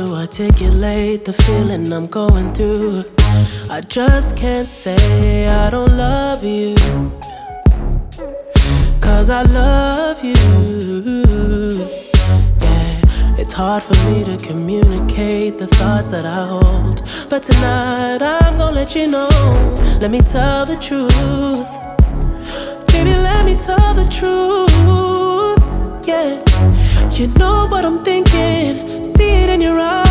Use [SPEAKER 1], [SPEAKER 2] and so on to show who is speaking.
[SPEAKER 1] to articulate the feeling I'm going through. I just can't say I don't love you, 'cause I love you. Yeah, it's hard for me to communicate the thoughts that I hold, but tonight I'm gonna let you know. Let me tell the truth. Baby, let me tell the truth. Yeah, you know what I'm thinking, see it in your eyes.